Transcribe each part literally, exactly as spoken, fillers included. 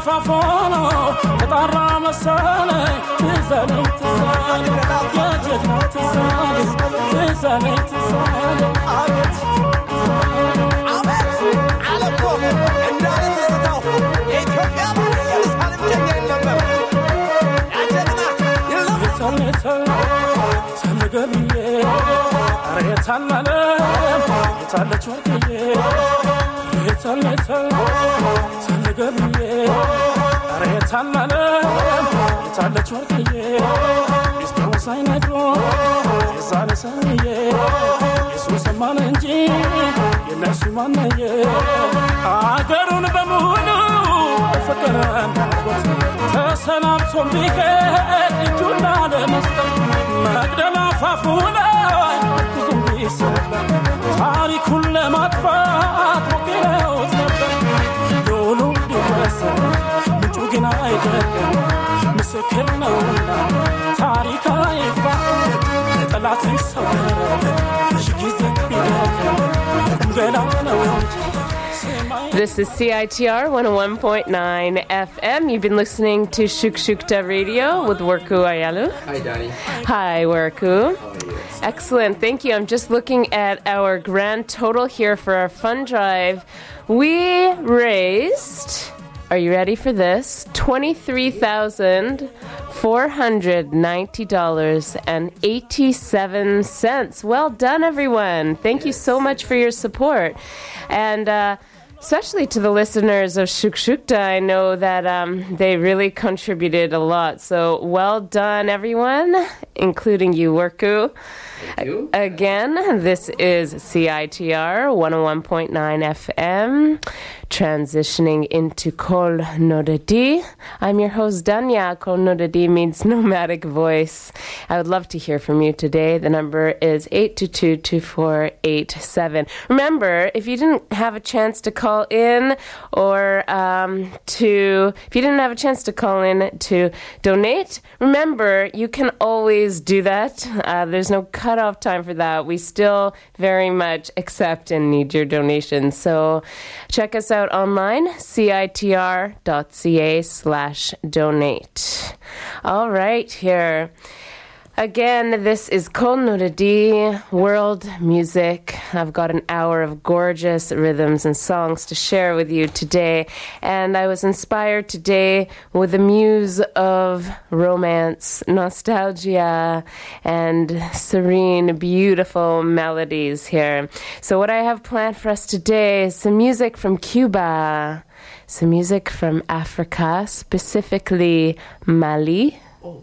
አፋፎኖ ተጣራ መሰለ ትዘለ ትዘለ የጀግና ትዘለ ትዘለ ትዘለ አቤት አቤት አለቆ እንዳለ ተስተው የኢትዮጵያ ኢየሩሳሌም ጀኛ ነበር ያጀግና ይልተለ ተነገብዬ አሬታናለ የታለች ወርቅዬ የታለች ተነገብዬ አሬታናለ የታለች ወርቅዬ ሚስጥሩ ሳይነግሮ የዛሬ ሰውዬ ኢየሱስ ማን እንጂ የነሱ ማነየ አገሩን በሙሉ ፍቅር እንዳጎት ተሰናብቶ ቢሄድ እጁን ለመስጠት መቅደላ ፋፉ ላይ ብዙም ቢሰበር ታሪኩን ለማጥፋት ሞክረው ነበር ዶሉ ቢወሰን ምንጩ ግን አይደለም ምስክር ነውና ታሪክ አይፋቅ ጠላት ይሰወር ጊዜ ቢደርም ገላው ነው This is C I T R one oh one point nine F M. You've been listening to Shuk Shukta Radio with Werku Ayalu. Hi, Donnie. Hi, Werku. How are you? Excellent. Thank you. I'm just looking at our grand total here for our fund drive. We raised, are you ready for this? twenty-three thousand four hundred ninety dollars and eighty-seven cents. Well done, everyone. Thank yes. you so much for your support. And, uh, especially to the listeners of Shuk Shukta, I know that um, they really contributed a lot. So well done, everyone, including you, Werku. Thank you. Again, this is C I T R one oh one point nine F M, transitioning into Kol Nodadi. I'm your host, Danya. Kol Nodadi means nomadic voice. I would love to hear from you today. The number is eight two two, two four eight seven. Remember, if you didn't have a chance to call in or um, to, if you didn't have a chance to call in to donate, remember, you can always do that. Uh, there's no cutoff time for that. We still very much accept and need your donations. So check us out online, citr.ca slash donate. All right, here. Again, this is Kol Nodadi, world music. I've got an hour of gorgeous rhythms and songs to share with you today. And I was inspired today with the muse of romance, nostalgia, and serene, beautiful melodies here. So what I have planned for us today is some music from Cuba, some music from Africa, specifically Mali. Oh.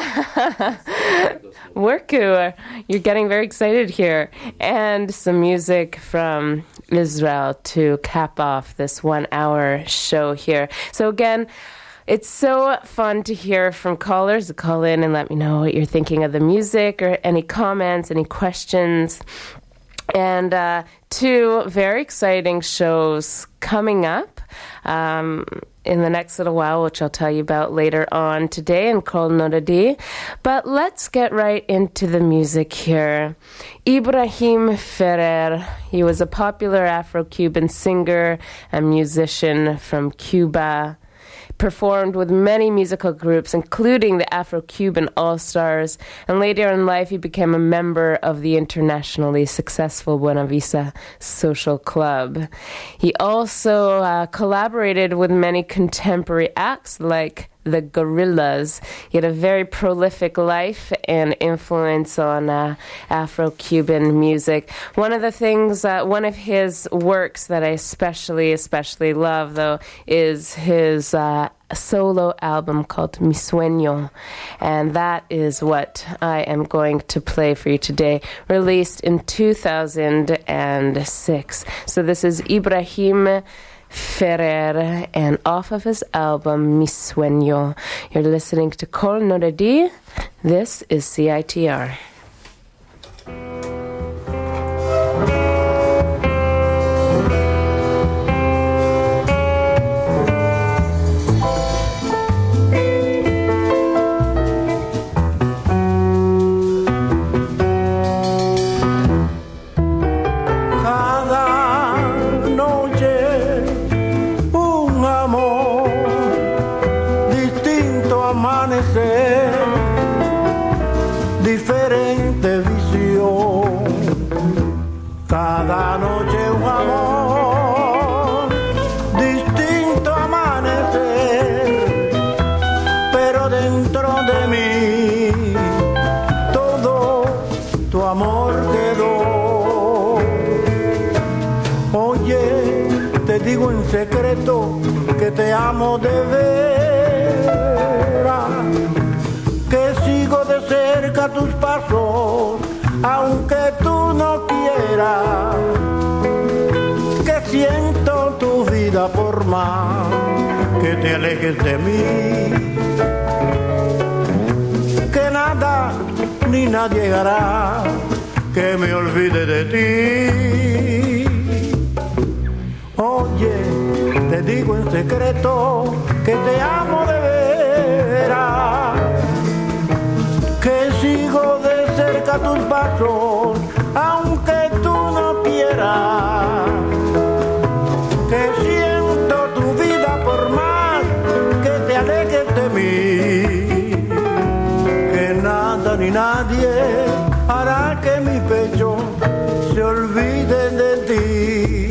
Werku, you're getting very excited here. And some music from Israel to cap off this one-hour show here. So again, it's so fun to hear from callers to call in and let me know what you're thinking of the music or any comments, any questions. And uh, two very exciting shows coming up um, in the next little while, which I'll tell you about later on today in Kol Nodadi. But let's get right into the music here. Ibrahim Ferrer, he was a popular Afro-Cuban singer and musician from Cuba. Performed with many musical groups, including the Afro-Cuban All-Stars, and later in life he became a member of the internationally successful Buena Vista Social Club. He also uh, collaborated with many contemporary acts like the Gorillaz. He had a very prolific life and influence on uh, Afro-Cuban music. One of the things, uh, one of his works that I especially, especially love, though, is his uh, solo album called Mi Sueño. And that is what I am going to play for you today, released in two thousand six. So this is Ibrahim Ferrer, and off of his album Mi Sueño. You're listening to Kol Nodadi. This is C I T R. Cada noche un amor que te amo de veras, que sigo de cerca tus pasos, aunque tú no quieras, que siento tu vida por más que te alejes de mí, que nada ni nadie hará que me olvide de ti. Oye, te digo en secreto que te amo de veras, que sigo de cerca tus pasos, aunque tú no quieras, que siento tu vida por más que te alejes de mí, que nada ni nadie hará que mi pecho se olvide de ti.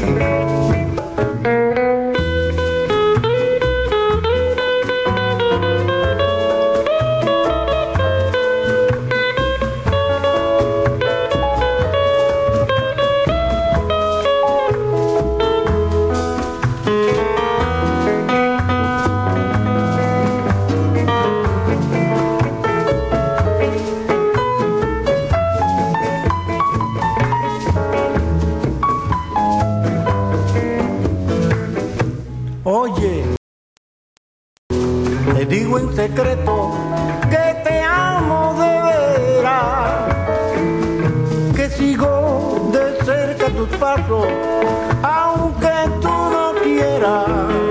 Digo en secreto que te amo de veras, que sigo de cerca tus pasos, aunque tú no quieras,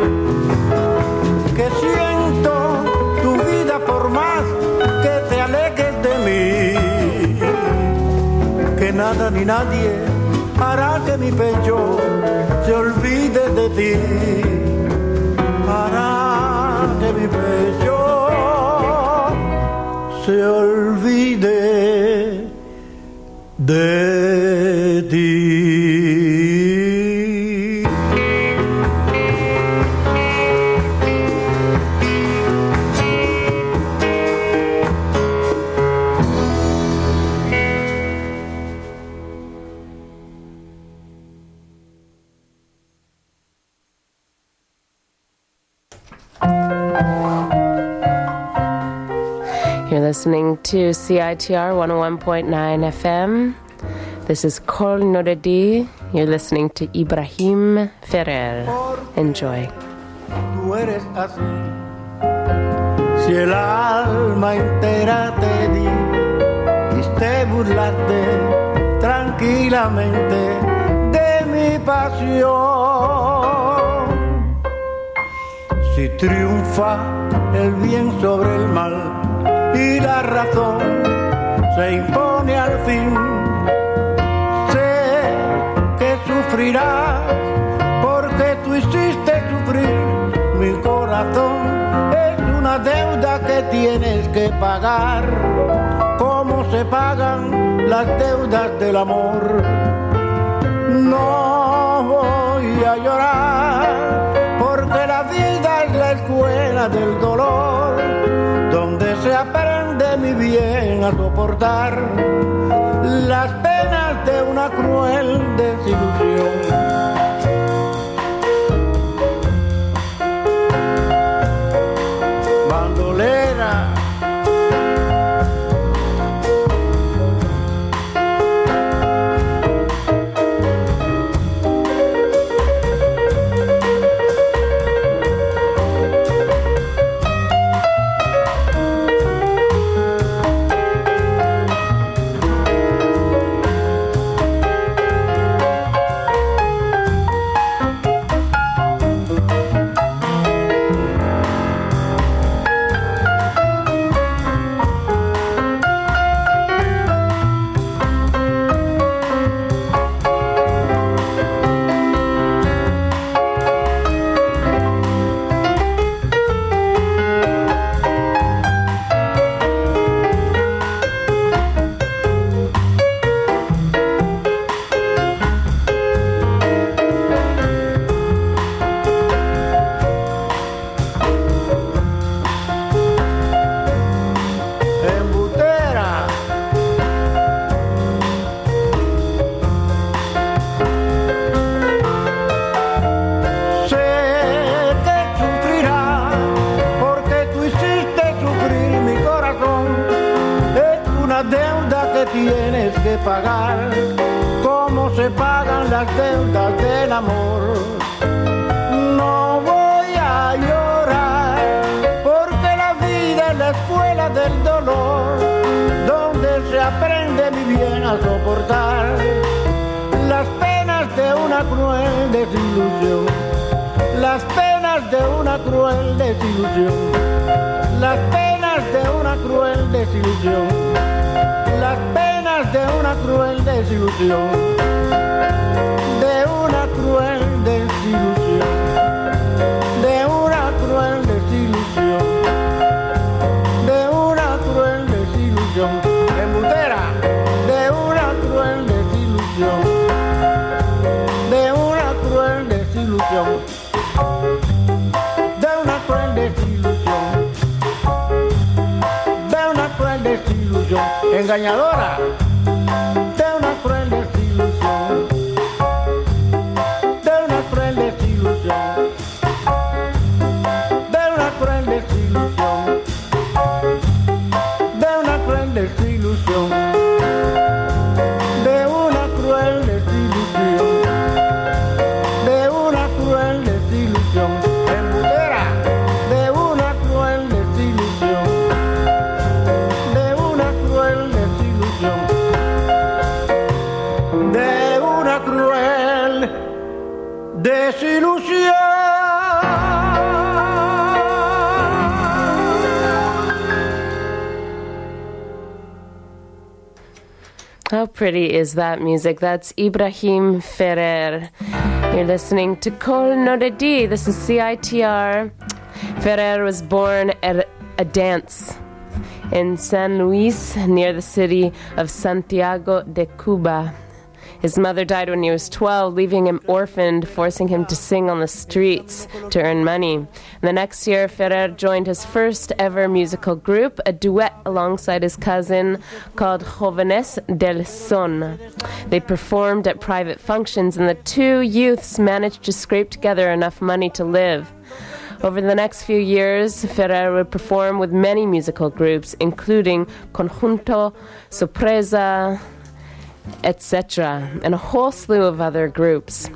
que siento tu vida por más que te alejes de mí, que nada ni nadie hará que mi pecho se olvide de ti, hará que mi pecho se olvide de ti. You're listening to C I T R one oh one point nine F M. This is Kol Noredi. You're listening to Ibrahim Ferrer. Enjoy. Tú eres así. Si el alma entera te di, quiste burlarte tranquilamente de mi pasión. Si triunfa el bien sobre el mal y la razón se impone al fin, sé que sufrirás porque tú hiciste sufrir mi corazón. Es una deuda que tienes que pagar, como se pagan las deudas del amor. No voy a llorar porque la vida es la escuela del dolor, donde se aprende mi bien a soportar las penas de una cruel desilusión. Bandolera, de pagar, como se pagan las deudas del amor. No voy a llorar, porque la vida es la escuela del dolor, donde se aprende muy bien a soportar las penas de una cruel desilusión, las penas de una cruel desilusión, las penas de una cruel desilusión, las penas de una cruel desilusión, de una cruel desilusión, de una cruel desilusión, de una cruel desilusión, embustera, de una cruel desilusión, de una cruel desilusión, de una cruel desilusión, de una cruel desilusión, engañadora, de una cruel desilusión, de una cruel desilusión, de una cruel desilusión, de una cruel desilusión, de una cruel desilusión, de una cruel desilusión, embustera, de una cruel desilusión, de una cruel desilusión, de una cruel desilusión. How pretty is that music? That's Ibrahim Ferrer. You're listening to Kol Nodedi. This is C I T R. Ferrer was born at a dance in San Luis, near the city of Santiago de Cuba. His mother died when he was twelve, leaving him orphaned, forcing him to sing on the streets to earn money. And the next year, Ferrer joined his first ever musical group, a duet alongside his cousin called Jóvenes del Son. They performed at private functions, and the two youths managed to scrape together enough money to live. Over the next few years, Ferrer would perform with many musical groups, including Conjunto, Sorpresa, et cetera, and a whole slew of other groups.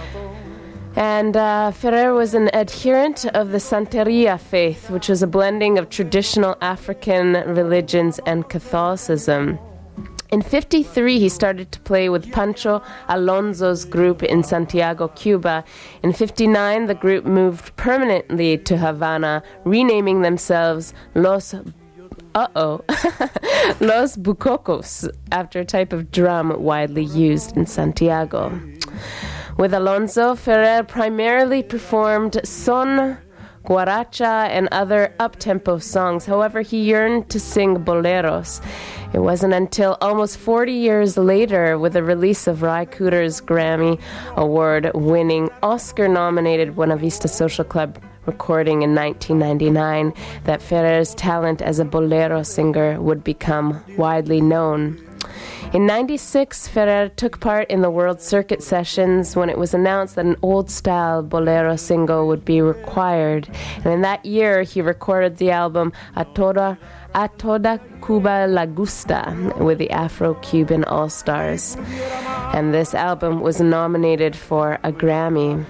And uh, Ferrer was an adherent of the Santeria faith, which was a blending of traditional African religions and Catholicism. In fifty-three, he started to play with Pancho Alonso's group in Santiago, Cuba. In fifty-nine, the group moved permanently to Havana, renaming themselves Los Uh-oh. Los Bucocos, after a type of drum widely used in Santiago. With Alonso, Ferrer primarily performed son, guaracha, and other up-tempo songs. However, he yearned to sing boleros. It wasn't until almost forty years later, with the release of Ry Cooder's Grammy Award-winning, Oscar-nominated Buena Vista Social Club recording in nineteen ninety-nine, that Ferrer's talent as a bolero singer would become widely known. In ninety-six, Ferrer took part in the World Circuit sessions when it was announced that an old-style bolero single would be required. And in that year, he recorded the album A Toda, A Toda Cuba La Gusta with the Afro-Cuban All-Stars. And this album was nominated for a Grammy.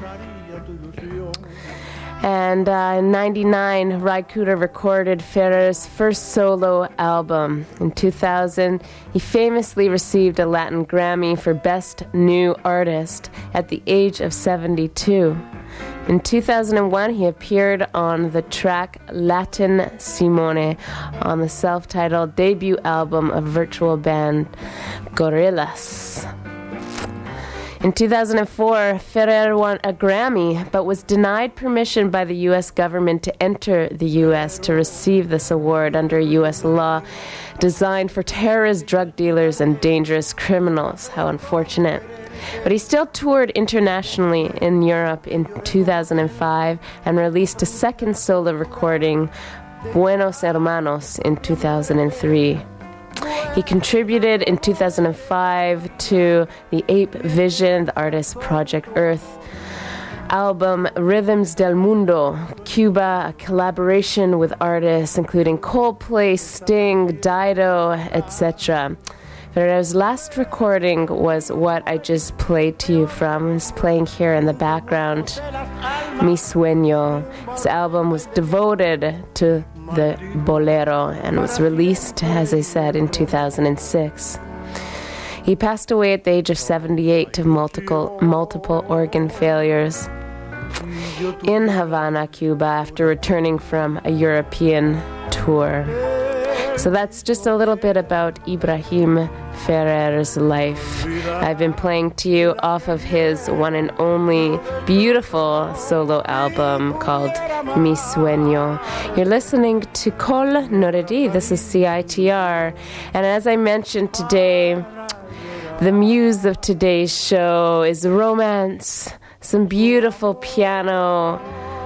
And uh, in ninety-nine, Ry Cooder recorded Ferrer's first solo album. In two thousand, he famously received a Latin Grammy for Best New Artist at the age of seventy-two. In two thousand one, he appeared on the track Latin Simone on the self-titled debut album of virtual band Gorillaz. In two thousand four, Ferrer won a Grammy, but was denied permission by the U S government to enter the U S to receive this award under U S law designed for terrorists, drug dealers, and dangerous criminals. How unfortunate. But he still toured internationally in Europe in two thousand five and released a second solo recording, Buenos Hermanos, in two thousand three. He contributed in two thousand five to the Ape Vision, the artist Project Earth album Rhythms del Mundo, Cuba, a collaboration with artists including Coldplay, Sting, Dido, et cetera. Ferrer's last recording was what I just played to you from. It's playing here in the background, Mi Sueño. This album was devoted to the bolero and was released, as I said, in two thousand six. He passed away at the age of seventy-eight of multiple, multiple organ failures in Havana, Cuba, after returning from a European tour. So that's just a little bit about Ibrahim Ferrer's life. I've been playing to you off of his one and only beautiful solo album called Mi Sueño. You're listening to Kol Noredi. This is C I T R. And as I mentioned today, the muse of today's show is romance, some beautiful piano,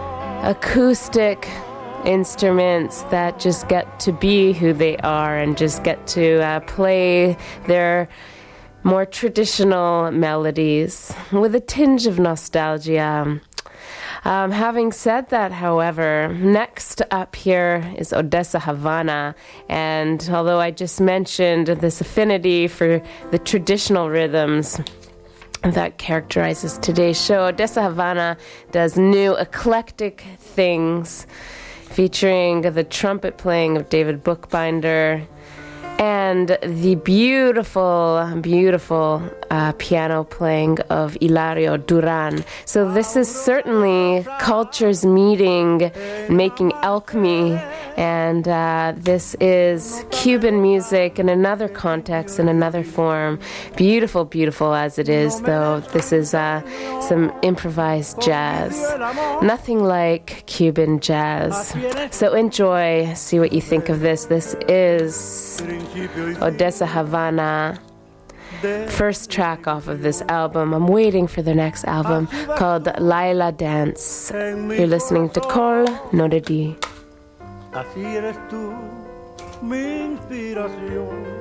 acoustic instruments that just get to be who they are and just get to uh, play their more traditional melodies with a tinge of nostalgia. Um, having said that, however, next up here is Odessa Havana, and although I just mentioned this affinity for the traditional rhythms that characterizes today's show, Odessa Havana does new eclectic things, featuring the trumpet playing of David Bookbinder and the beautiful, beautiful uh, piano playing of Hilario Duran. So this is certainly cultures meeting, making alchemy, and uh, this is Cuban music in another context, in another form. Beautiful, beautiful as it is, though. This is uh, some improvised jazz. Nothing like Cuban jazz. So enjoy, see what you think of this. This is Odessa Havana, first track off of this album. I'm waiting for the next album called Laila Dance. You're listening to Kol Noredi. Así eres tú, mi inspiración.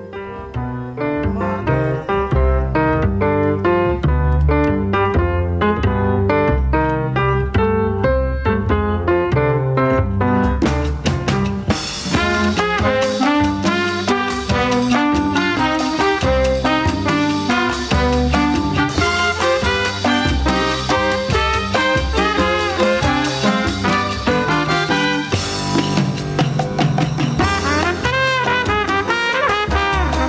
Thank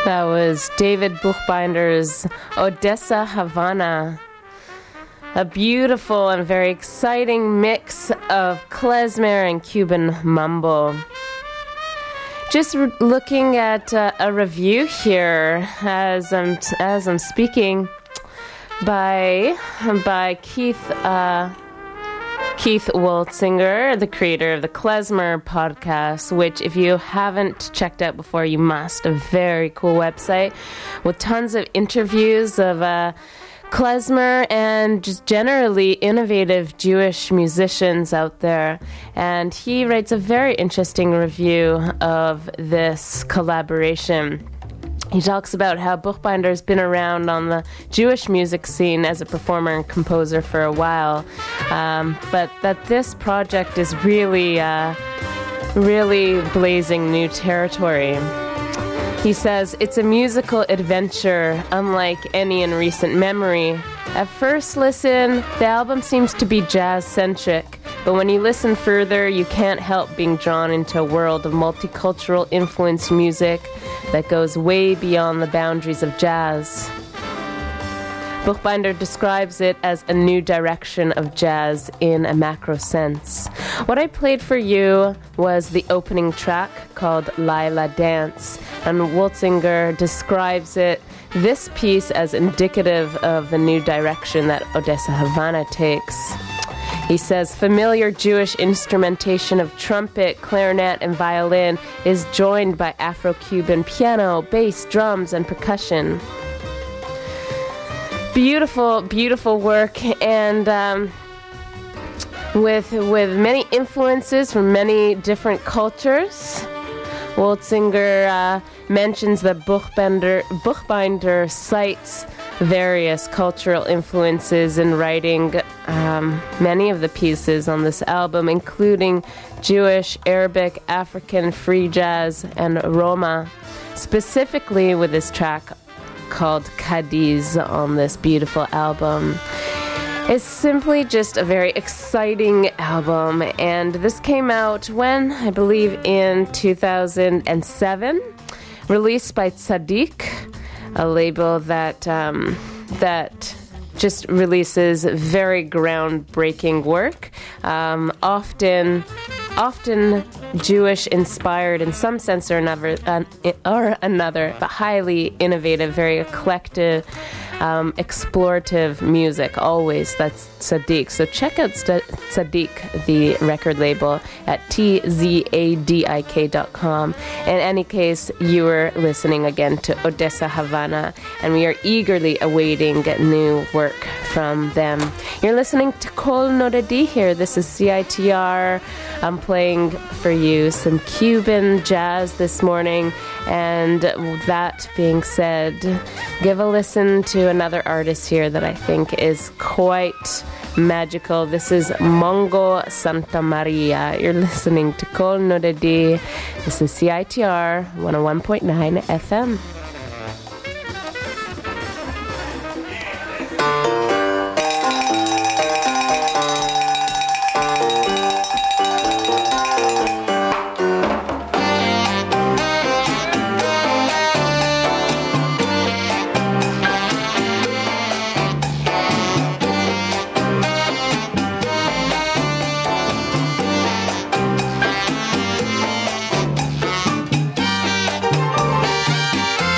That was David Buchbinder's Odessa Havana. A beautiful and very exciting mix of klezmer and Cuban mambo. Just re- looking at uh, a review here as I'm t- as I'm speaking by by Keith uh, Keith Waltzinger, the creator of the Klezmer podcast, which if you haven't checked out before, you must. A very cool website with tons of interviews of uh, klezmer and just generally innovative Jewish musicians out there. And he writes a very interesting review of this collaboration. He talks about how Buchbinder's been around on the Jewish music scene as a performer and composer for a while, um, but that this project is really, uh, really blazing new territory. He says, it's a musical adventure unlike any in recent memory. At first listen, the album seems to be jazz-centric, but when you listen further, you can't help being drawn into a world of multicultural influenced music that goes way beyond the boundaries of jazz. Buchbinder describes it as a new direction of jazz in a macro sense. What I played for you was the opening track called Laila Dance, and Waltzinger describes it, this piece, as indicative of the new direction that Odessa Havana takes. He says, familiar Jewish instrumentation of trumpet, clarinet, and violin is joined by Afro-Cuban piano, bass, drums, and percussion. Beautiful, beautiful work, and um, with with many influences from many different cultures. Waltzinger uh, mentions that Buchbinder, Buchbinder cites various cultural influences in writing um, many of the pieces on this album, including Jewish, Arabic, African, free jazz, and Roma, specifically with this track called Cadiz on this beautiful album. It's simply just a very exciting album, and this came out when, I believe, in two thousand seven, released by Tzadik, a label that um, that just releases very groundbreaking work, um, often often Jewish-inspired in some sense or another, uh, or another, but highly innovative, very eclectic, um, explorative music, always. That's Tzadik. So check out Tzadik, the record label, at T Z A D I K dot com. In any case, you were listening again to Odessa Havana, and we are eagerly awaiting new work from them. You're listening to Kol Nodedi here. This is C I T R. I'm playing for you some Cuban jazz this morning, and that being said, give a listen to another artist here that I think is quite magical. This is Mongo Santa Maria. You're listening to Kol Nodedi. This is C I T R one oh one point nine F M. Thank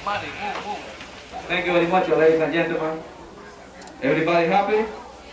Thank you very much, ladies and gentlemen. Everybody happy?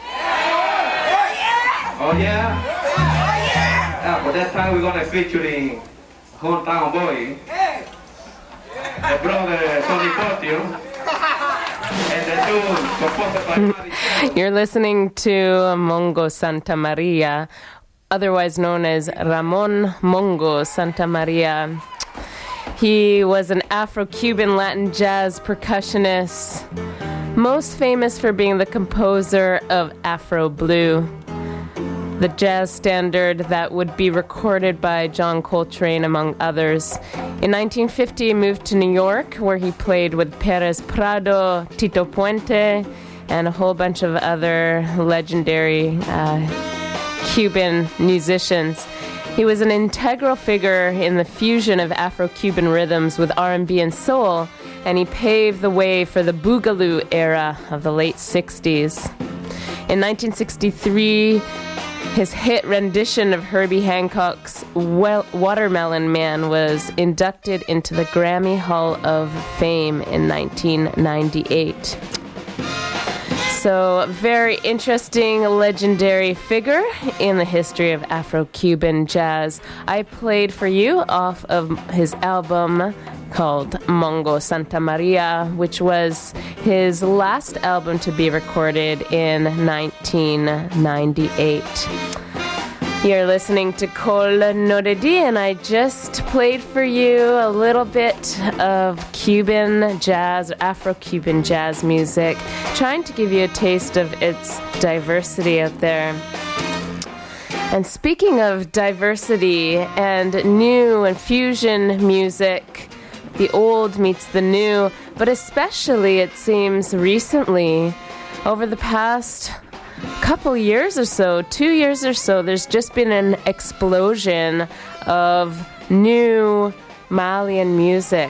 Oh yeah? Yeah, for that time we're gonna feature the hometown boy, the brother Tony Portio, and the two composed by Mari. You're listening to Mongo Santa Maria, otherwise known as Ramon Mongo Santa Maria. He was an Afro-Cuban Latin jazz percussionist, most famous for being the composer of Afro Blue, the jazz standard that would be recorded by John Coltrane, among others. In nineteen fifty, he moved to New York, where he played with Perez Prado, Tito Puente, and a whole bunch of other legendary uh, Cuban musicians. He was an integral figure in the fusion of Afro-Cuban rhythms with R and B and soul, and he paved the way for the Boogaloo era of the late sixties. In nineteen sixty-three, his hit rendition of Herbie Hancock's well, Watermelon Man was inducted into the Grammy Hall of Fame in nineteen ninety-eight. So, very interesting, legendary figure in the history of Afro-Cuban jazz. I played for you off of his album called Mongo Santa Maria, which was his last album to be recorded in nineteen ninety-eight. You're listening to Kol Noredi, and I just played for you a little bit of Cuban jazz, Afro-Cuban jazz music, trying to give you a taste of its diversity out there. And speaking of diversity and new and fusion music, the old meets the new, but especially, it seems, recently, over the past couple years or so, two years or so, there's just been an explosion of new Malian music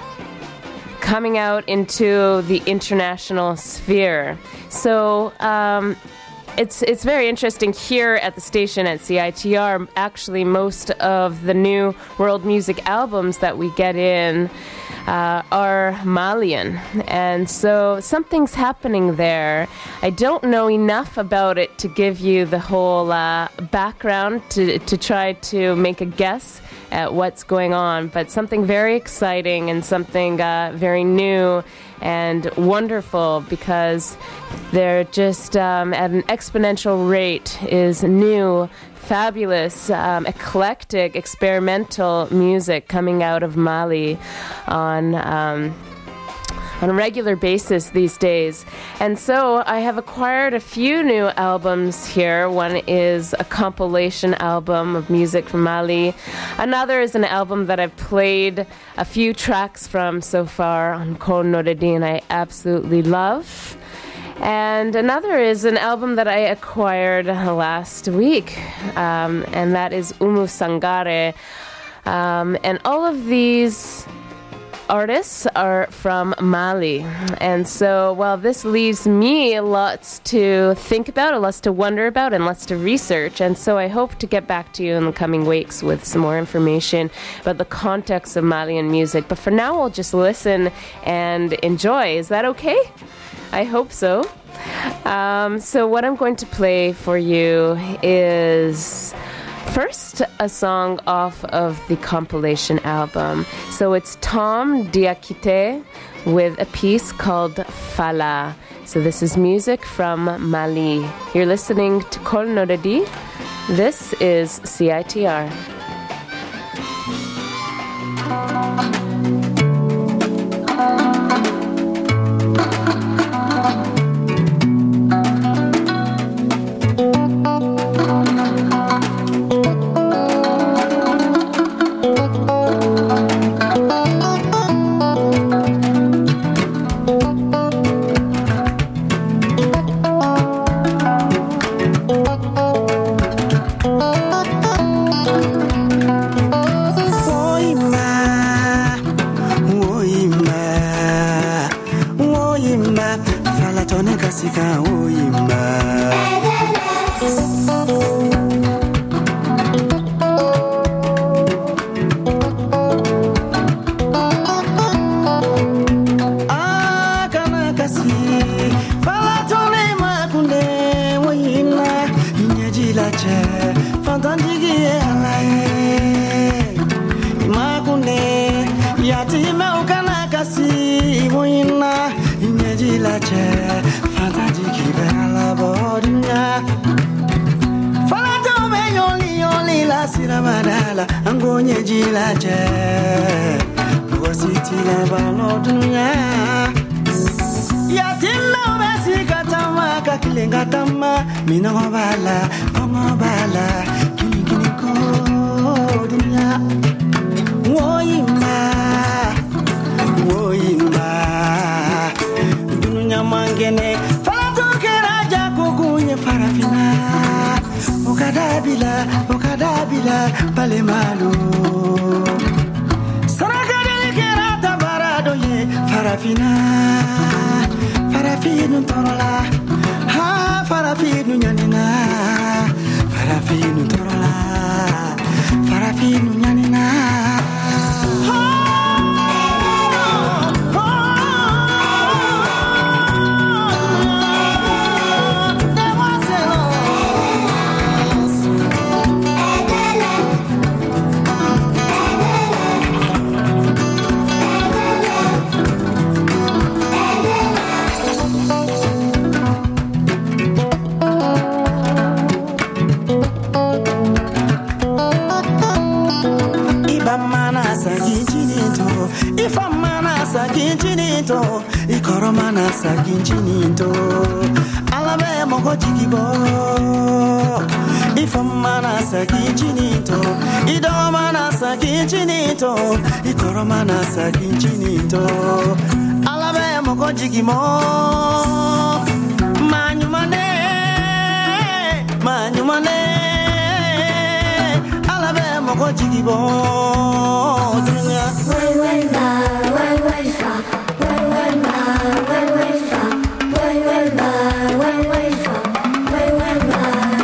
coming out into the international sphere. So um, it's it's very interesting here at the station at C I T R. Actually, most of the new world music albums that we get in Uh, are Malian, and so something's happening there. I don't know enough about it to give you the whole uh, background to, to try to make a guess at what's going on, but something very exciting and something uh, very new and wonderful, because they're just um, at an exponential rate is new, fabulous, um, eclectic, experimental music coming out of Mali on um, on a regular basis these days. And so I have acquired a few new albums here. One is a compilation album of music from Mali. Another is an album that I've played a few tracks from so far on Kol Noredi, and I absolutely love. And another is an album that I acquired last week, um, and that is Umu Sangare. Um, and all of these artists are from Mali. And so, well, this leaves me lots to think about, lots to wonder about, and lots to research. And so I hope to get back to you in the coming weeks with some more information about the context of Malian music. But for now, we'll just listen and enjoy. Is that okay? I hope so. Um, so what I'm going to play for you is first a song off of the compilation album. So it's Tom Diakite with a piece called Fala. So this is music from Mali. You're listening to Kol Noredi. This is C I T R. ukana kasi moina inyeji la che fantaji kibela bodinya falato be yoli yoli la siramadala angonye jila che wasiti la balodunya yatinna besi katama kakilenga tama minama bala mama bala kini kini ko dunya woyima woyima dunya mangene falato keraja kogunye farafina okadabila okadabila pale malu saraka dele kerata barado ye farafina farafinu torola ha farafinu nyanina farafinu torola farafinu nyanina sakinjinito ikoromana sakinjinito alabe moko jigibo ifamana sakinjinito idomana sakinjinito ikoromana sakinjinito alabe moko jigimo manyumane manyumane alabe moko jigibo dunya way way na way way fa way way na way way fa way way na way way fa way way na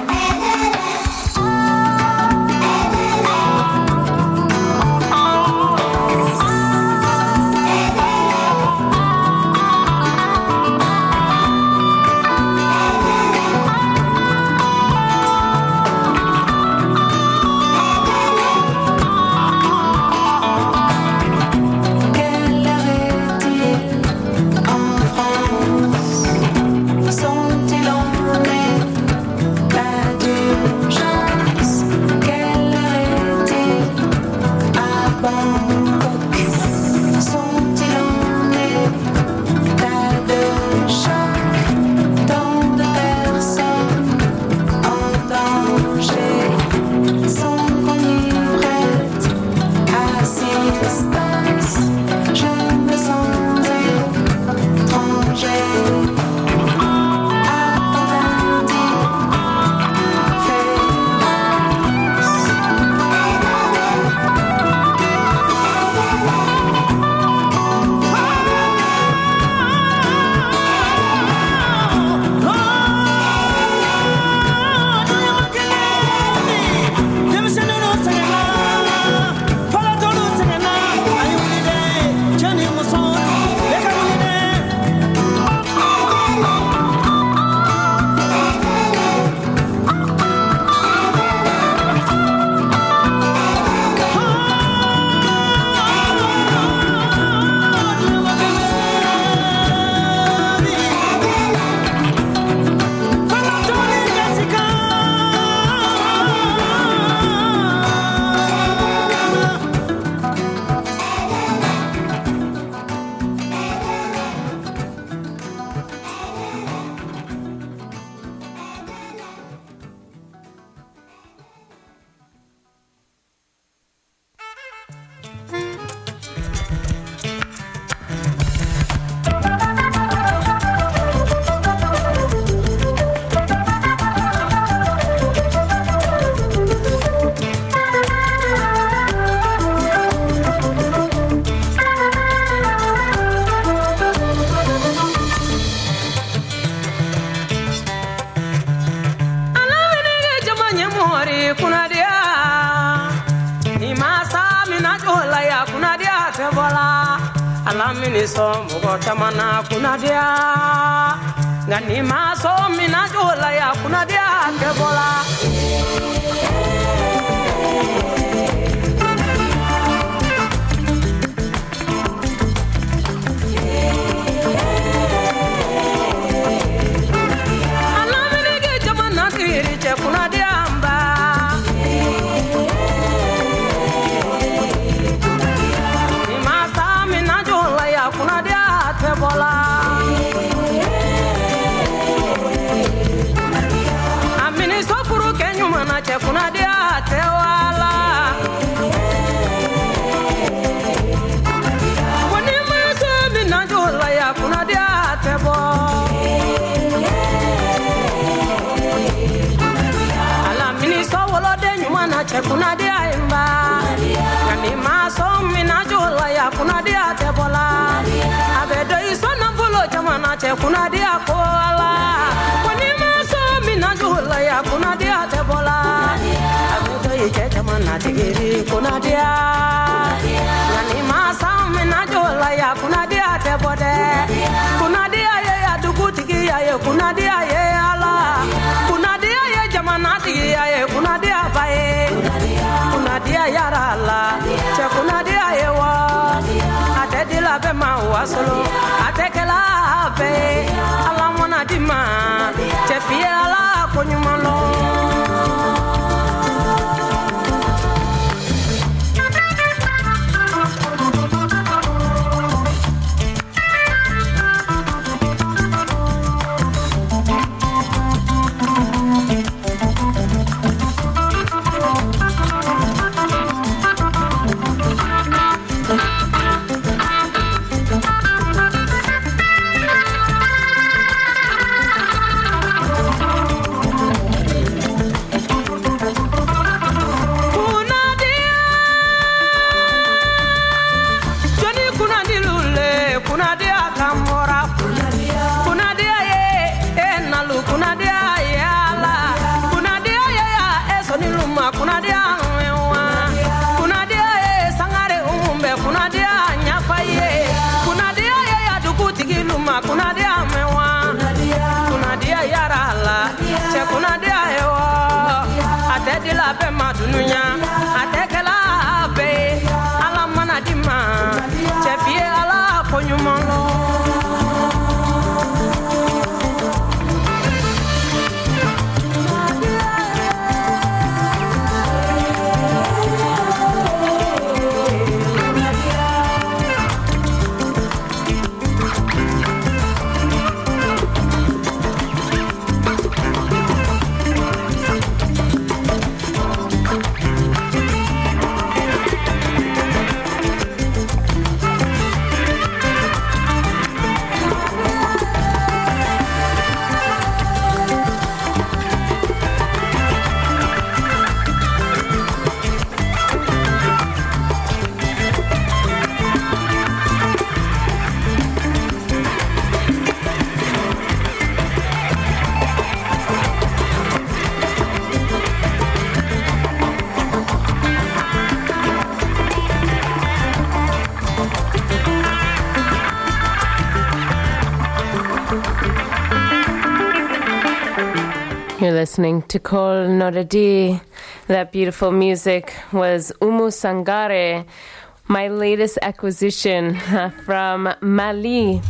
Alamini so mugo tamana kunadia ngani maso mina jola ya kunadia kebola so mina jola ya kuna dia te bola abedo isona fulo jamana che kuna dia kola koni ma so mina jola ya kuna dia te bola abedo ije jamana tigiri kuna dia yani ma so mina jola ya kuna dia te bode kuna dia ye ya dugu tigi ya ye kuna dia ye ala kuna dia ye jamana tigi ya ye kuna dia bae kuna dia yara la che kuna dia ye wa ate dila be ma wa solo ate kala be ala mona di ma che fie ala konyuma lo You're listening to Kol Noradi. That beautiful music was Oumou Sangaré, my latest acquisition from Mali.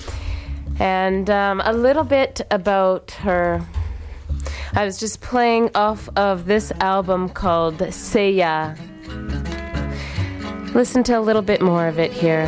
And um, a little bit about her. I was just playing off of this album called Seya. Listen to a little bit more of it here.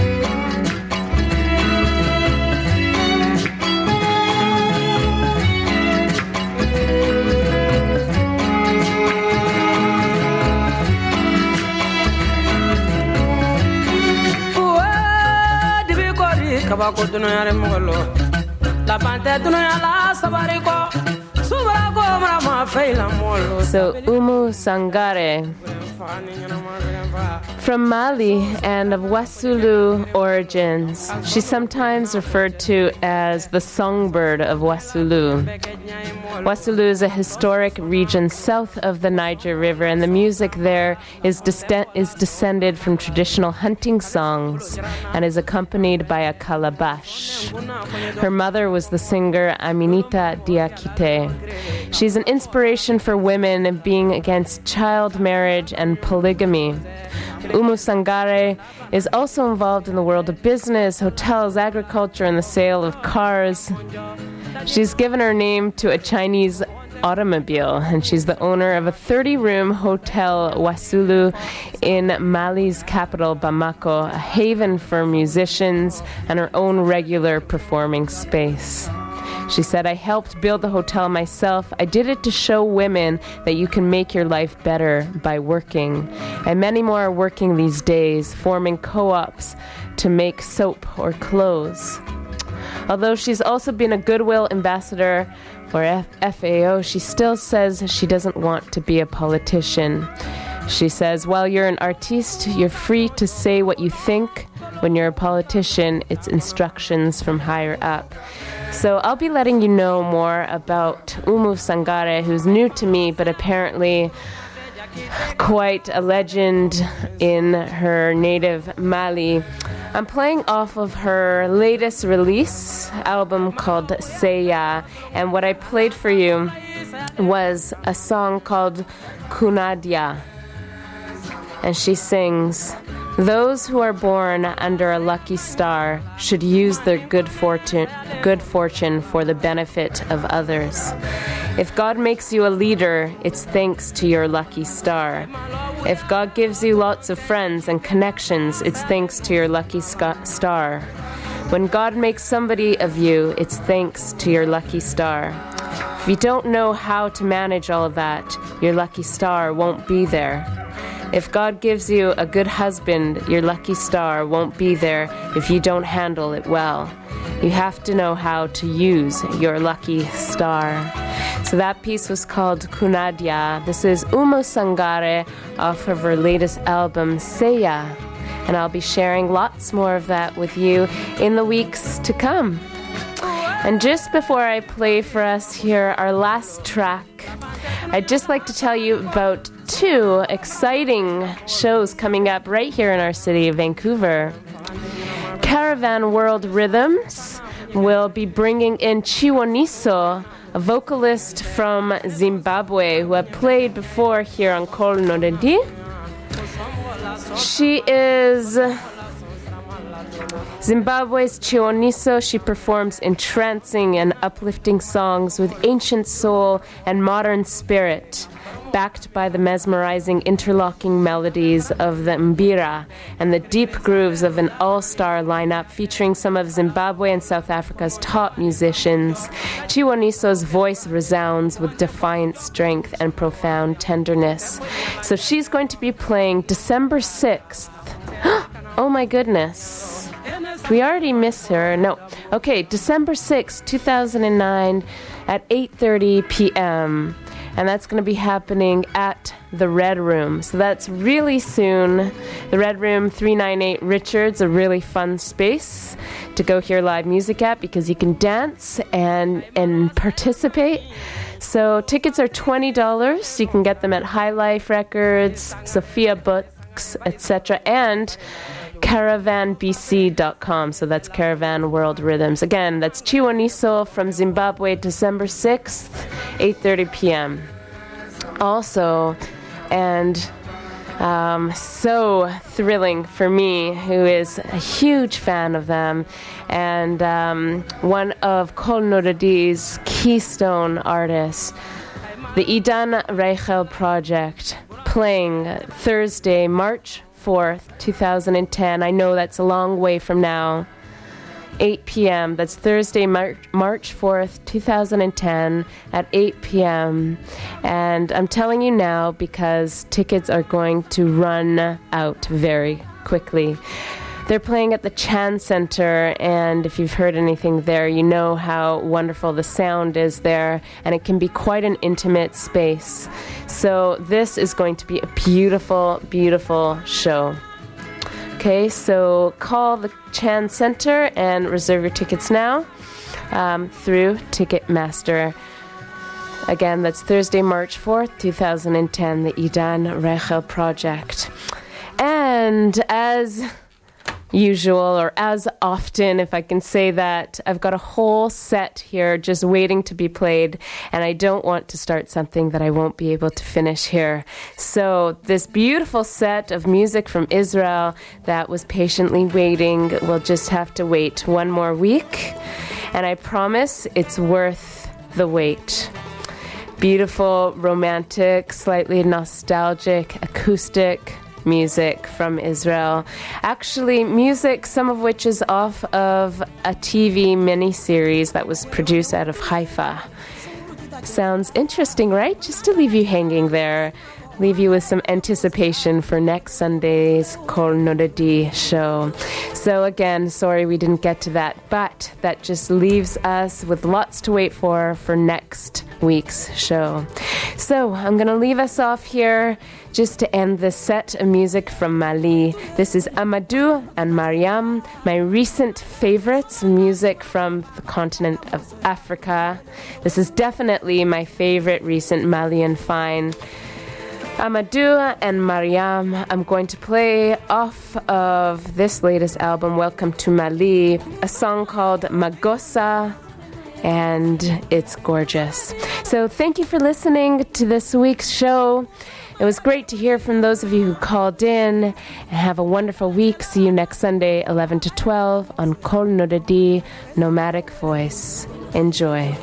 Kabako dunya re mogolo la pante dunya la sabari ko subra ko mara ma feila molo. So Oumou Sangaré, from Mali and of Wassoulou origins. She's sometimes referred to as the songbird of Wassoulou. Wassoulou is a historic region south of the Niger River, and the music there is, dist- is descended from traditional hunting songs and is accompanied by a calabash. Her mother was the singer Aminata Diakité. She's an inspiration for women being against child marriage and polygamy. Oumou Sangaré is also involved in the world of business, hotels, agriculture, and the sale of cars. She's given her name to a Chinese automobile, and she's the owner of a thirty-room hotel, Wassoulou, in Mali's capital, Bamako, a haven for musicians and her own regular performing space. She said, I helped build the hotel myself. I did it to show women that you can make your life better by working. And many more are working these days, forming co-ops to make soap or clothes. Although she's also been a goodwill ambassador for F A O, she still says she doesn't want to be a politician. She says, while you're an artiste, you're free to say what you think. When you're a politician, it's instructions from higher up. So I'll be letting you know more about Oumou Sangaré, who's new to me, but apparently quite a legend in her native Mali. I'm playing off of her latest release album called Seya, and what I played for you was a song called Kunadia. And she sings, those who are born under a lucky star should use their good fortune, good fortune for the benefit of others. If God makes you a leader, it's thanks to your lucky star. If God gives you lots of friends and connections, it's thanks to your lucky sc- star. When God makes somebody of you, it's thanks to your lucky star. If you don't know how to manage all of that, your lucky star won't be there. If God gives you a good husband, your lucky star won't be there if you don't handle it well. You have to know how to use your lucky star. So that piece was called Kunadia. This is Oumou Sangaré off of her latest album, Seya. And I'll be sharing lots more of that with you in the weeks to come. And just before I play for us here our last track, I'd just like to tell you about two exciting shows coming up right here in our city of Vancouver. Caravan World Rhythms will be bringing in Chiwoniso, a vocalist from Zimbabwe who had played before here on Kol Noredi. She is Zimbabwe's Chiwoniso. She performs entrancing and uplifting songs with ancient soul and modern spirit, backed by the mesmerizing interlocking melodies of the mbira and the deep grooves of an all-star lineup featuring some of Zimbabwe and South Africa's top musicians. Chiwoniso's voice resounds with defiant strength and profound tenderness. So she's going to be playing December sixth. Oh my goodness. Did we already miss her? No. Okay, December sixth, two thousand nine at eight thirty p.m. And that's going to be happening at the Red Room. So that's really soon. The Red Room, three ninety-eight Richards, a really fun space to go hear live music at because you can dance and and participate. So tickets are twenty dollars. You can get them at High Life Records, Sophia Books, et cetera, and caravan b c dot com. So that's Caravan World Rhythms. Again, that's Chiwoniso from Zimbabwe, December sixth, eight thirty p.m. Also, and um, so thrilling for me, who is a huge fan of them, and um, one of Kol Noredi's keystone artists, the Idan Reichel Project, playing Thursday, March fourth, two thousand ten. I know that's a long way from now. eight p.m. That's Thursday, Mar- March fourth, two thousand ten at eight p.m. And I'm telling you now because tickets are going to run out very quickly. They're playing at the Chan Center, and if you've heard anything there, you know how wonderful the sound is there, and it can be quite an intimate space. So this is going to be a beautiful, beautiful show. Okay, so call the Chan Center and reserve your tickets now um, through Ticketmaster. Again, that's Thursday, March fourth, two thousand ten, the Idan Reichel Project. And as usual, or as often, if I can say that, I've got a whole set here just waiting to be played, and I don't want to start something that I won't be able to finish here. So this beautiful set of music from Israel that was patiently waiting will just have to wait one more week, and I promise it's worth the wait. Beautiful, romantic, slightly nostalgic, acoustic music from Israel. Actually, music, some of which is off of a T V miniseries that was produced out of Haifa. Sounds interesting, right? Just to leave you hanging there. leave you with some anticipation for next Sunday's Kol Nodadi show. So again, sorry we didn't get to that, but that just leaves us with lots to wait for for next week's show. So I'm going to leave us off here just to end this set of music from Mali. This is Amadou and Mariam, my recent favorites, music from the continent of Africa. This is definitely my favorite recent Malian find. Amadou and Mariam, I'm going to play off of this latest album, Welcome to Mali, a song called Magosa, and it's gorgeous. So thank you for listening to this week's show. It was great to hear from those of you who called in, and have a wonderful week. See you next Sunday, eleven to twelve, on Kol Nodadi Nomadic Voice. Enjoy.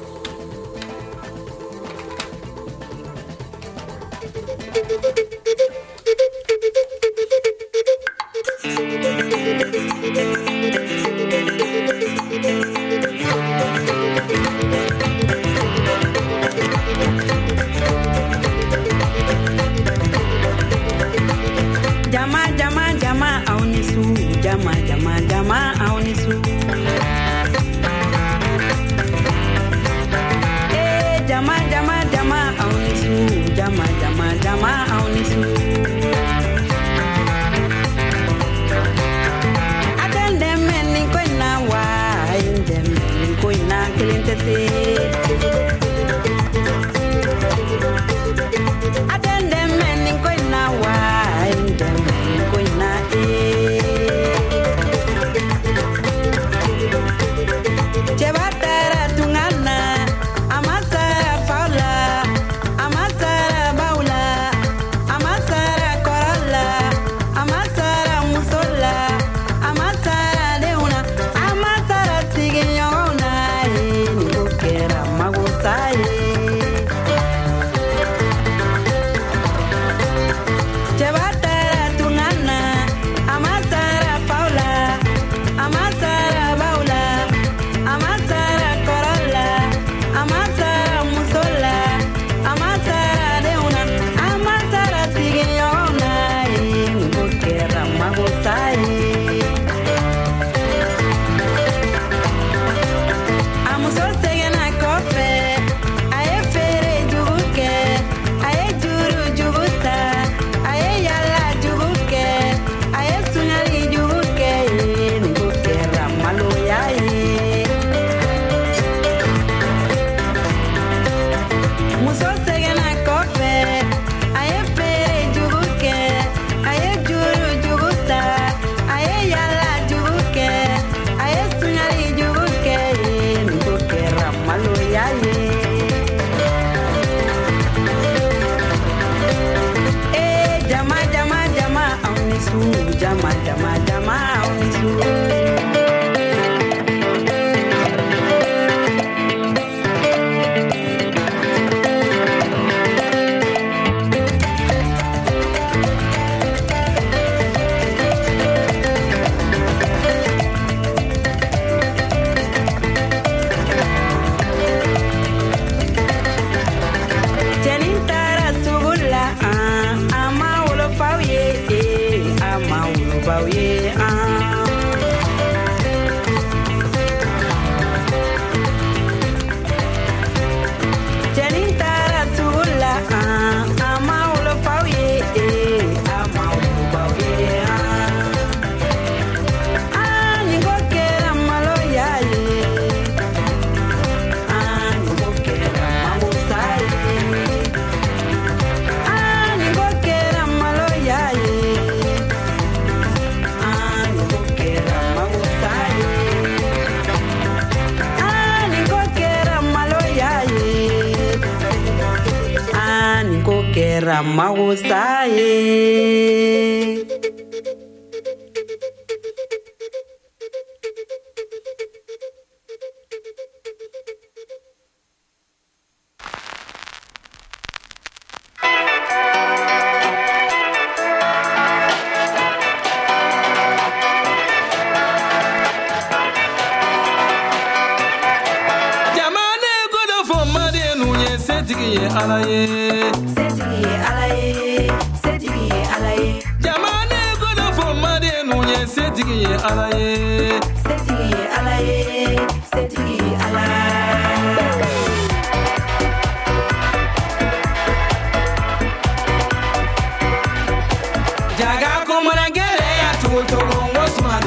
Jama jama jama aunisu jama jama jama aunisu Eh jama jama jama aunisu jama jama jama aunisu Adende meni koina wa inde meni koina kilintete Adende meni koina wa Chebatara tungana, amasara faula, amasara baula, amasara korala, amasara musola, amasara leuna, amasara siginyona, nikokera magosaye. Chebatara tungana, amasara faula, amasara baula, amasara korala, amasara musola, amasara leuna, amasara siginyona, nikokera magosaye. Amuso segena kofe, aye fere juguke, aye juru juguta, aye yala juguke, aye sunyali juguke, nikokera maloyaye. Muso segena kofe, aye fere juguke, aye juru juguta, aye yala juguke, aye sunyali juguke, nikokera maloyaye. Eh jama jama jama aunisu jama jama jama aunisu Jenintara sugula ah ama ulo pauye eh ama ulo pauye ah Jenintara sugula ah ama ulo pauye eh ama ulo pauye ah Ah nikokera maloyaye Ah nikokera magosaye Ah nikokera maloyaye Ah nikokera magosaye Ah nikokera maloyaye Ah nikokera magosaye Jamane godo fo made nu ye setigi ye ala ye Setigi ye ala ye setigi ye ala ye setigi ye ala ye setigi ye ala jaga kumana gele ya tuto ngo suma